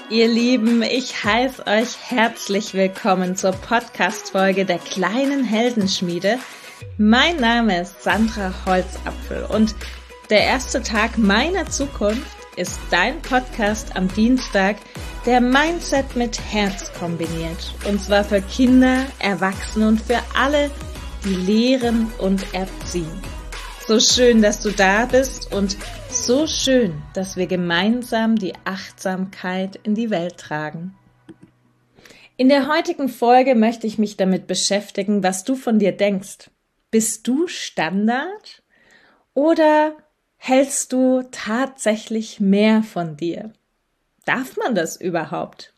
Ihr Lieben, ich heiße euch herzlich willkommen zur Podcast-Folge der kleinen Heldenschmiede. Mein Name ist Sandra Holzapfel und der erste Tag meiner Zukunft ist dein Podcast am Dienstag, der Mindset mit Herz kombiniert. Und zwar für Kinder, Erwachsene und für alle, die lehren und erziehen. So schön, dass du da bist und so schön, dass wir gemeinsam die Achtsamkeit in die Welt tragen. In der heutigen Folge möchte ich mich damit beschäftigen, was du von dir denkst. Bist du Standard oder hältst du tatsächlich mehr von dir? Darf man das überhaupt?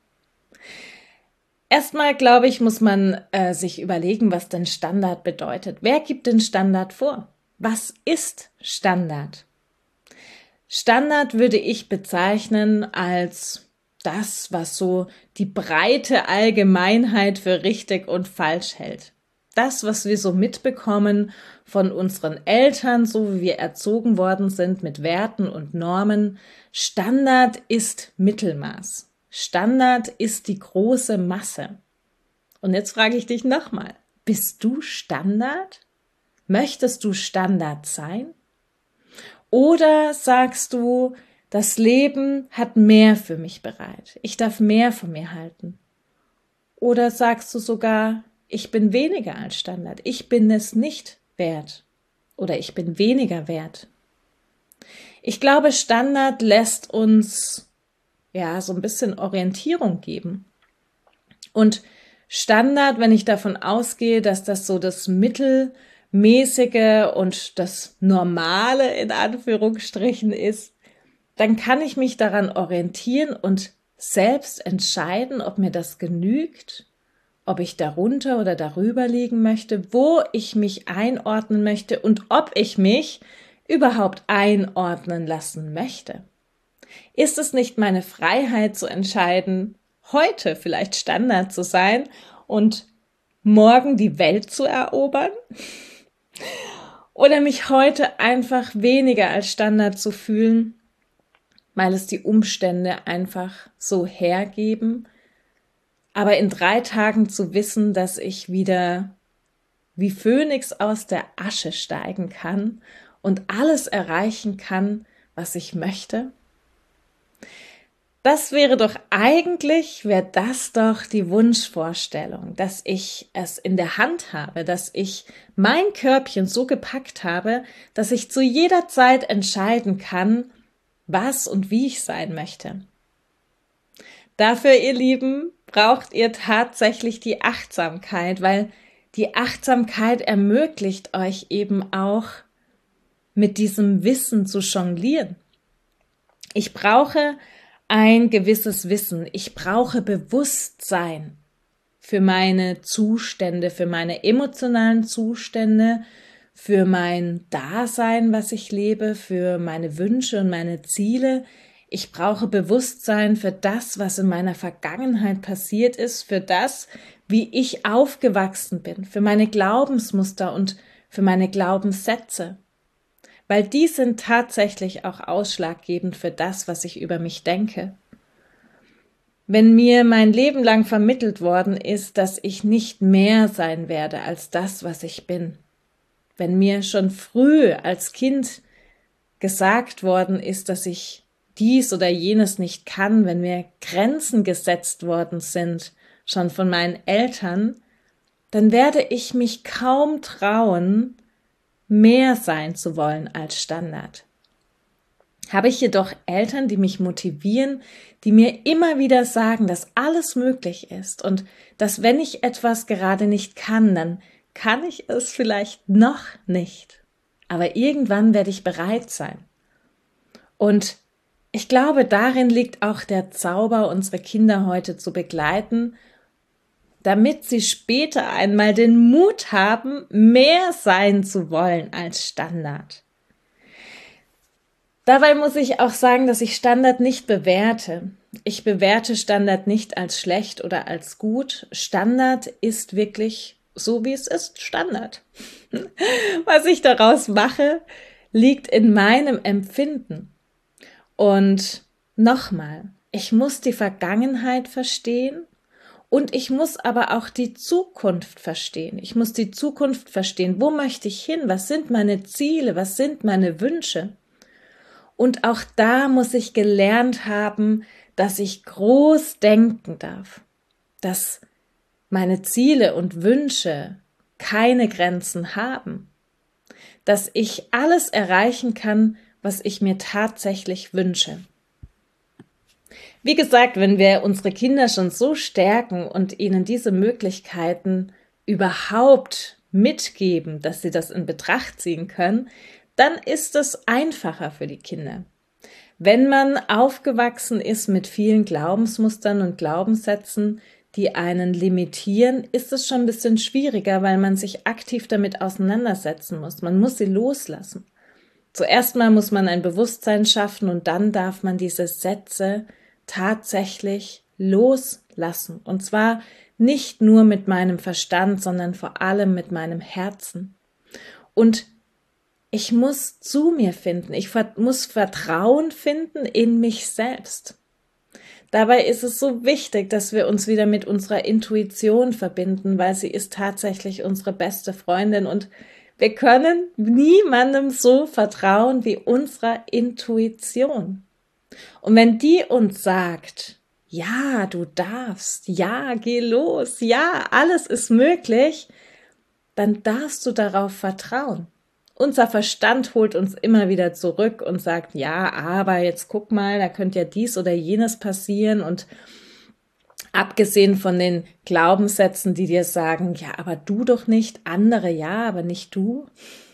Erstmal, glaube ich, muss man sich überlegen, was denn Standard bedeutet. Wer gibt den Standard vor? Was ist Standard? Standard würde ich bezeichnen als das, was so die breite Allgemeinheit für richtig und falsch hält. Das, was wir so mitbekommen von unseren Eltern, so wie wir erzogen worden sind mit Werten und Normen. Standard ist Mittelmaß. Standard ist die große Masse. Und jetzt frage ich dich nochmal, bist du Standard? Möchtest du Standard sein? Oder sagst du, das Leben hat mehr für mich bereit. Ich darf mehr von mir halten. Oder sagst du sogar, ich bin weniger als Standard. Ich bin es nicht wert. Oder ich bin weniger wert. Ich glaube, Standard lässt uns so ein bisschen Orientierung geben. Und Standard, wenn ich davon ausgehe, dass das so das Mittelmäßige und das Normale in Anführungsstrichen ist, dann kann ich mich daran orientieren und selbst entscheiden, ob mir das genügt, ob ich darunter oder darüber liegen möchte, wo ich mich einordnen möchte und ob ich mich überhaupt einordnen lassen möchte. Ist es nicht meine Freiheit zu entscheiden, heute vielleicht Standard zu sein und morgen die Welt zu erobern? Oder mich heute einfach weniger als Standard zu fühlen, weil es die Umstände einfach so hergeben, aber in 3 Tagen zu wissen, dass ich wieder wie Phönix aus der Asche steigen kann und alles erreichen kann, was ich möchte? Wäre das doch die Wunschvorstellung, dass ich es in der Hand habe, dass ich mein Körbchen so gepackt habe, dass ich zu jeder Zeit entscheiden kann, was und wie ich sein möchte. Dafür, ihr Lieben, braucht ihr tatsächlich die Achtsamkeit, weil die Achtsamkeit ermöglicht euch eben auch, mit diesem Wissen zu jonglieren. Ich brauche ein gewisses Wissen. Ich brauche Bewusstsein für meine Zustände, für meine emotionalen Zustände, für mein Dasein, was ich lebe, für meine Wünsche und meine Ziele. Ich brauche Bewusstsein für das, was in meiner Vergangenheit passiert ist, für das, wie ich aufgewachsen bin, für meine Glaubensmuster und für meine Glaubenssätze. Weil die sind tatsächlich auch ausschlaggebend für das, was ich über mich denke. Wenn mir mein Leben lang vermittelt worden ist, dass ich nicht mehr sein werde als das, was ich bin, wenn mir schon früh als Kind gesagt worden ist, dass ich dies oder jenes nicht kann, wenn mir Grenzen gesetzt worden sind, schon von meinen Eltern, dann werde ich mich kaum trauen, mehr sein zu wollen als Standard. Habe ich jedoch Eltern, die mich motivieren, die mir immer wieder sagen, dass alles möglich ist und dass wenn ich etwas gerade nicht kann, dann kann ich es vielleicht noch nicht. Aber irgendwann werde ich bereit sein. Und ich glaube, darin liegt auch der Zauber, unsere Kinder heute zu begleiten, damit sie später einmal den Mut haben, mehr sein zu wollen als Standard. Dabei muss ich auch sagen, dass ich Standard nicht bewerte. Ich bewerte Standard nicht als schlecht oder als gut. Standard ist wirklich so, wie es ist, Standard. Was ich daraus mache, liegt in meinem Empfinden. Und nochmal, ich muss die Vergangenheit verstehen und ich muss aber auch die Zukunft verstehen. Ich muss die Zukunft verstehen. Wo möchte ich hin? Was sind meine Ziele? Was sind meine Wünsche? Und auch da muss ich gelernt haben, dass ich groß denken darf, dass meine Ziele und Wünsche keine Grenzen haben, dass ich alles erreichen kann, was ich mir tatsächlich wünsche. Wie gesagt, wenn wir unsere Kinder schon so stärken und ihnen diese Möglichkeiten überhaupt mitgeben, dass sie das in Betracht ziehen können, dann ist es einfacher für die Kinder. Wenn man aufgewachsen ist mit vielen Glaubensmustern und Glaubenssätzen, die einen limitieren, ist es schon ein bisschen schwieriger, weil man sich aktiv damit auseinandersetzen muss. Man muss sie loslassen. Zuerst mal muss man ein Bewusstsein schaffen und dann darf man diese Sätze tatsächlich loslassen. Und zwar nicht nur mit meinem Verstand, sondern vor allem mit meinem Herzen. Und ich muss zu mir finden. Ich muss Vertrauen finden in mich selbst. Dabei ist es so wichtig, dass wir uns wieder mit unserer Intuition verbinden, weil sie ist tatsächlich unsere beste Freundin und wir können niemandem so vertrauen wie unserer Intuition. Und wenn die uns sagt, ja, du darfst, ja, geh los, ja, alles ist möglich, dann darfst du darauf vertrauen. Unser Verstand holt uns immer wieder zurück und sagt, ja, aber jetzt guck mal, da könnte ja dies oder jenes passieren und abgesehen von den Glaubenssätzen, die dir sagen, ja, aber du doch nicht, andere ja, aber nicht du,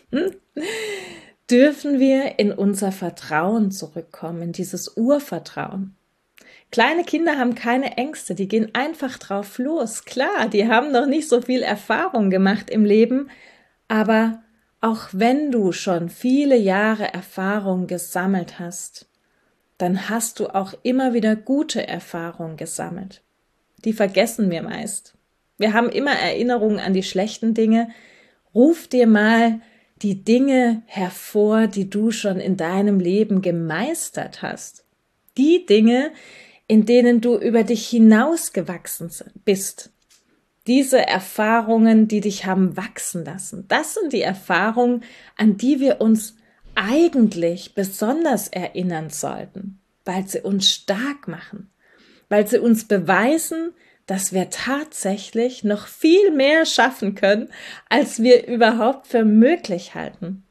dürfen wir in unser Vertrauen zurückkommen, in dieses Urvertrauen. Kleine Kinder haben keine Ängste, die gehen einfach drauf los. Klar, die haben noch nicht so viel Erfahrung gemacht im Leben, aber auch wenn du schon viele Jahre Erfahrung gesammelt hast, dann hast du auch immer wieder gute Erfahrungen gesammelt. Die vergessen wir meist. Wir haben immer Erinnerungen an die schlechten Dinge. Ruf dir mal die Dinge hervor, die du schon in deinem Leben gemeistert hast. Die Dinge, in denen du über dich hinausgewachsen bist. Diese Erfahrungen, die dich haben wachsen lassen, das sind die Erfahrungen, an die wir uns eigentlich besonders erinnern sollten, weil sie uns stark machen, weil sie uns beweisen, dass wir tatsächlich noch viel mehr schaffen können, als wir überhaupt für möglich halten.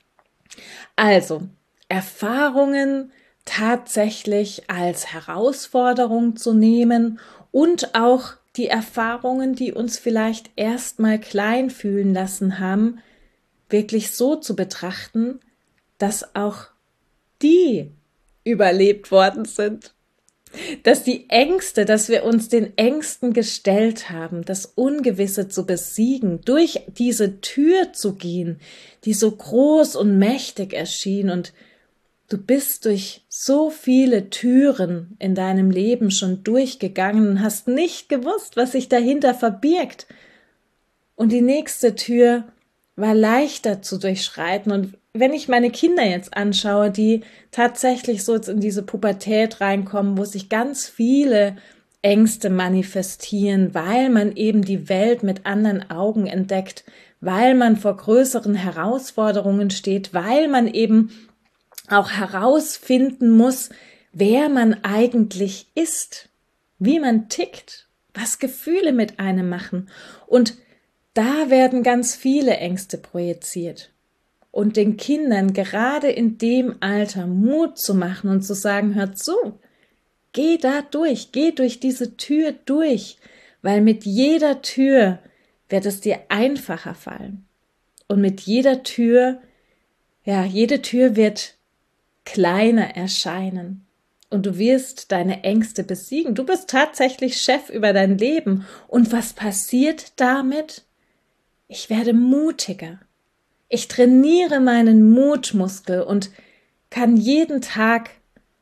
Also, Erfahrungen tatsächlich als Herausforderung zu nehmen und auch die Erfahrungen, die uns vielleicht erstmal klein fühlen lassen haben, wirklich so zu betrachten, dass auch die überlebt worden sind. Dass die Ängste, dass wir uns den Ängsten gestellt haben, das Ungewisse zu besiegen, durch diese Tür zu gehen, die so groß und mächtig erschien und du bist durch so viele Türen in deinem Leben schon durchgegangen und hast nicht gewusst, was sich dahinter verbirgt. Und die nächste Tür war leichter zu durchschreiten. Und wenn ich meine Kinder jetzt anschaue, die tatsächlich so jetzt in diese Pubertät reinkommen, wo sich ganz viele Ängste manifestieren, weil man eben die Welt mit anderen Augen entdeckt, weil man vor größeren Herausforderungen steht, weil man eben auch herausfinden muss, wer man eigentlich ist, wie man tickt, was Gefühle mit einem machen. Und da werden ganz viele Ängste projiziert. Und den Kindern gerade in dem Alter Mut zu machen und zu sagen, hör zu, geh da durch, geh durch diese Tür durch, weil mit jeder Tür wird es dir einfacher fallen. Und mit jeder Tür, jede Tür wird kleiner erscheinen und du wirst deine Ängste besiegen. Du bist tatsächlich Chef über dein Leben. Und was passiert damit? Ich werde mutiger. Ich trainiere meinen Mutmuskel und kann jeden Tag,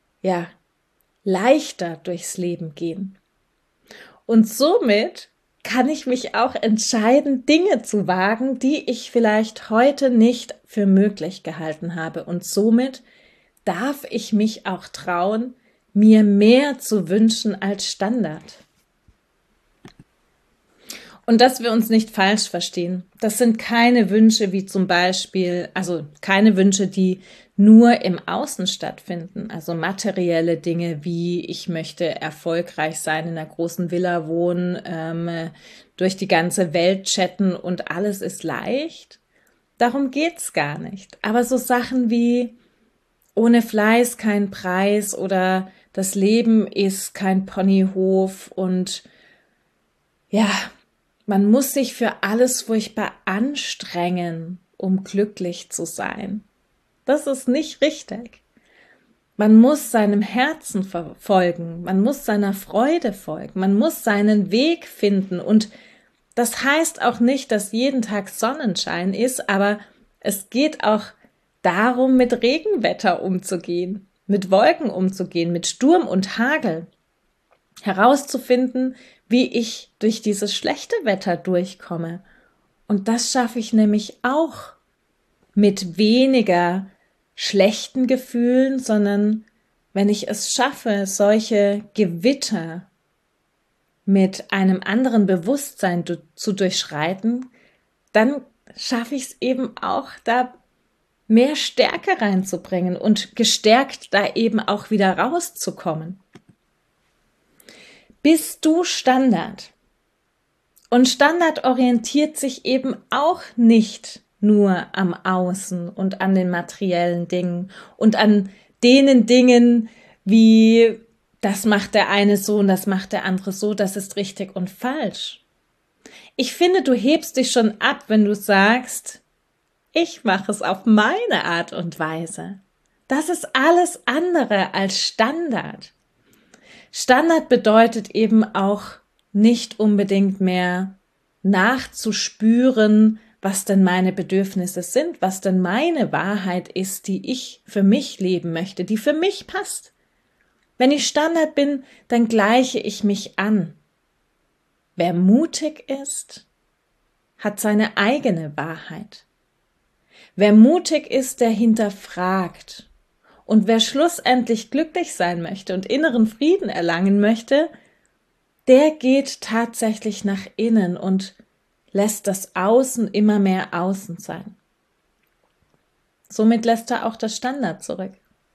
leichter durchs Leben gehen. Und somit kann ich mich auch entscheiden, Dinge zu wagen, die ich vielleicht heute nicht für möglich gehalten habe. Und somit darf ich mich auch trauen, mir mehr zu wünschen als Standard. Und dass wir uns nicht falsch verstehen. Das sind keine Wünsche wie zum Beispiel, also keine Wünsche, die nur im Außen stattfinden. Also materielle Dinge wie ich möchte erfolgreich sein, in einer großen Villa wohnen, durch die ganze Welt chatten und alles ist leicht. Darum geht's gar nicht. Aber so Sachen wie ohne Fleiß kein Preis oder das Leben ist kein Ponyhof und ja, man muss sich für alles furchtbar anstrengen, um glücklich zu sein. Das ist nicht richtig. Man muss seinem Herzen folgen, man muss seiner Freude folgen, man muss seinen Weg finden und das heißt auch nicht, dass jeden Tag Sonnenschein ist, aber es geht auch darum, mit Regenwetter umzugehen, mit Wolken umzugehen, mit Sturm und Hagel, herauszufinden, wie ich durch dieses schlechte Wetter durchkomme. Und das schaffe ich nämlich auch mit weniger schlechten Gefühlen, sondern wenn ich es schaffe, solche Gewitter mit einem anderen Bewusstsein zu durchschreiten, dann schaffe ich es eben auch, da mehr Stärke reinzubringen und gestärkt da eben auch wieder rauszukommen. Bist du Standard? Und Standard orientiert sich eben auch nicht nur am Außen und an den materiellen Dingen und an denen Dingen wie das macht der eine so und das macht der andere so, das ist richtig und falsch. Ich finde, du hebst dich schon ab, wenn du sagst, ich mache es auf meine Art und Weise. Das ist alles andere als Standard. Standard bedeutet eben auch nicht unbedingt mehr nachzuspüren, was denn meine Bedürfnisse sind, was denn meine Wahrheit ist, die ich für mich leben möchte, die für mich passt. Wenn ich Standard bin, dann gleiche ich mich an. Wer mutig ist, hat seine eigene Wahrheit. Wer mutig ist, der hinterfragt. Und wer schlussendlich glücklich sein möchte und inneren Frieden erlangen möchte, der geht tatsächlich nach innen und lässt das Außen immer mehr außen sein. Somit lässt er auch das Standard zurück.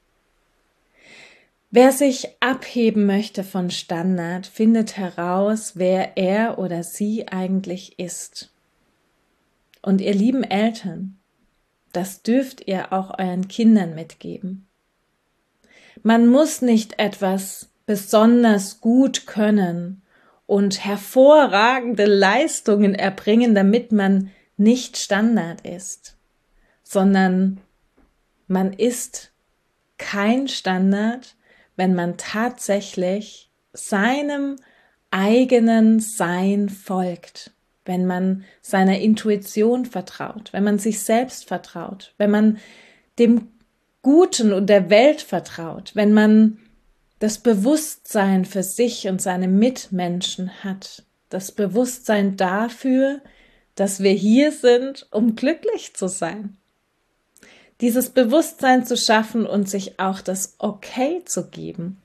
Wer sich abheben möchte von Standard, findet heraus, wer er oder sie eigentlich ist. Und ihr lieben Eltern, das dürft ihr auch euren Kindern mitgeben. Man muss nicht etwas besonders gut können und hervorragende Leistungen erbringen, damit man nicht Standard ist, sondern man ist kein Standard, wenn man tatsächlich seinem eigenen Sein folgt, wenn man seiner Intuition vertraut, wenn man sich selbst vertraut, wenn man dem Guten und der Welt vertraut, wenn man das Bewusstsein für sich und seine Mitmenschen hat, das Bewusstsein dafür, dass wir hier sind, um glücklich zu sein. Dieses Bewusstsein zu schaffen und sich auch das Okay zu geben.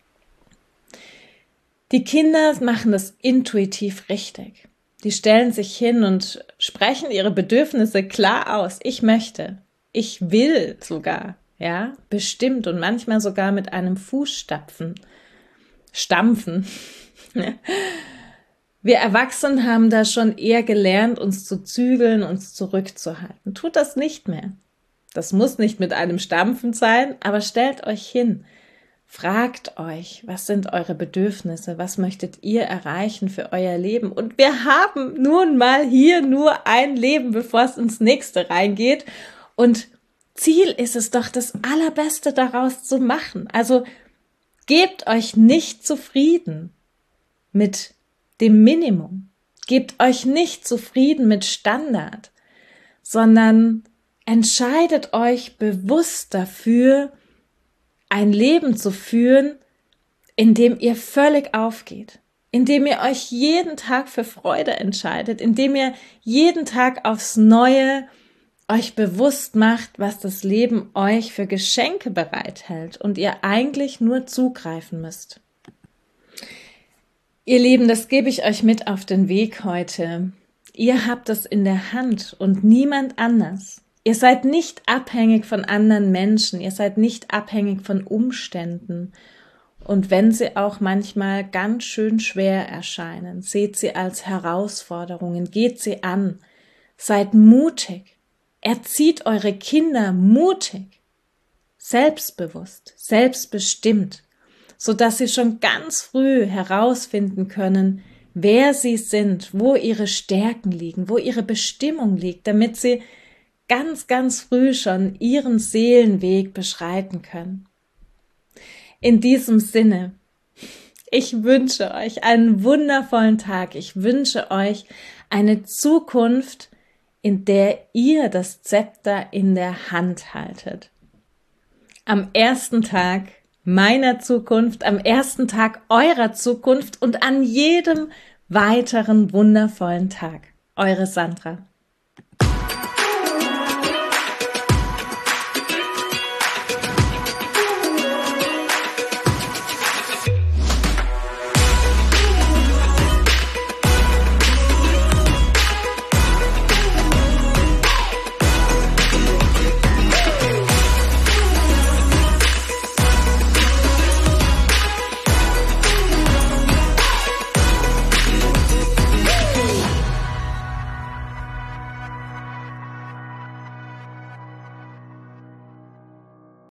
Die Kinder machen das intuitiv richtig. Die stellen sich hin und sprechen ihre Bedürfnisse klar aus. Ich möchte, ich will sogar. Ja, bestimmt und manchmal sogar mit einem Fußstampfen. Wir Erwachsenen haben da schon eher gelernt, uns zu zügeln, uns zurückzuhalten. Tut das nicht mehr. Das muss nicht mit einem Stampfen sein, aber stellt euch hin. Fragt euch, was sind eure Bedürfnisse? Was möchtet ihr erreichen für euer Leben? Und wir haben nun mal hier nur ein Leben, bevor es ins nächste reingeht. Und Ziel ist es doch, das Allerbeste daraus zu machen. Also gebt euch nicht zufrieden mit dem Minimum. Gebt euch nicht zufrieden mit Standard, sondern entscheidet euch bewusst dafür, ein Leben zu führen, in dem ihr völlig aufgeht, in dem ihr euch jeden Tag für Freude entscheidet, in dem ihr jeden Tag aufs Neue euch bewusst macht, was das Leben euch für Geschenke bereithält und ihr eigentlich nur zugreifen müsst. Ihr Lieben, das gebe ich euch mit auf den Weg heute. Ihr habt es in der Hand und niemand anders. Ihr seid nicht abhängig von anderen Menschen, ihr seid nicht abhängig von Umständen. Und wenn sie auch manchmal ganz schön schwer erscheinen, seht sie als Herausforderungen, geht sie an, seid mutig, erzieht eure Kinder mutig, selbstbewusst, selbstbestimmt, sodass sie schon ganz früh herausfinden können, wer sie sind, wo ihre Stärken liegen, wo ihre Bestimmung liegt, damit sie ganz, ganz früh schon ihren Seelenweg beschreiten können. In diesem Sinne, ich wünsche euch einen wundervollen Tag. Ich wünsche euch eine Zukunft, in der ihr das Zepter in der Hand haltet. Am ersten Tag meiner Zukunft, am ersten Tag eurer Zukunft und an jedem weiteren wundervollen Tag. Eure Sandra.